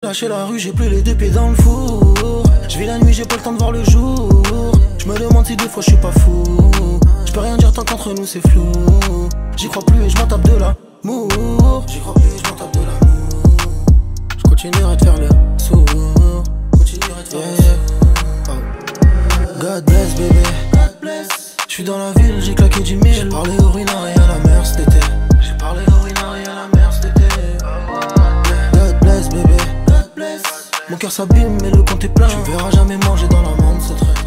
Lâcher la rue, j'ai plus les deux pieds dans le four. Je vis la nuit, j'ai pas le temps de voir le jour. Je me demande si des fois je suis pas fou. Je peux rien dire tant qu'entre nous c'est flou. J'y crois plus et je m'en tape de l'amour. J'y crois plus et je m'en tape de l'amour. Je continuerai de faire le sourd. Continuerai de faire le sourd. God bless bébé, God bless. Je suis dans la ville, j'ai claqué 10 000. J'ai parlé au Rina et à la mer cet été. J'ai parlé au Rina et à la mer cet été. God bless bébé, God bless. Mon cœur s'abîme mais le compte est plein. Tu verras jamais manger dans la monde, c'est très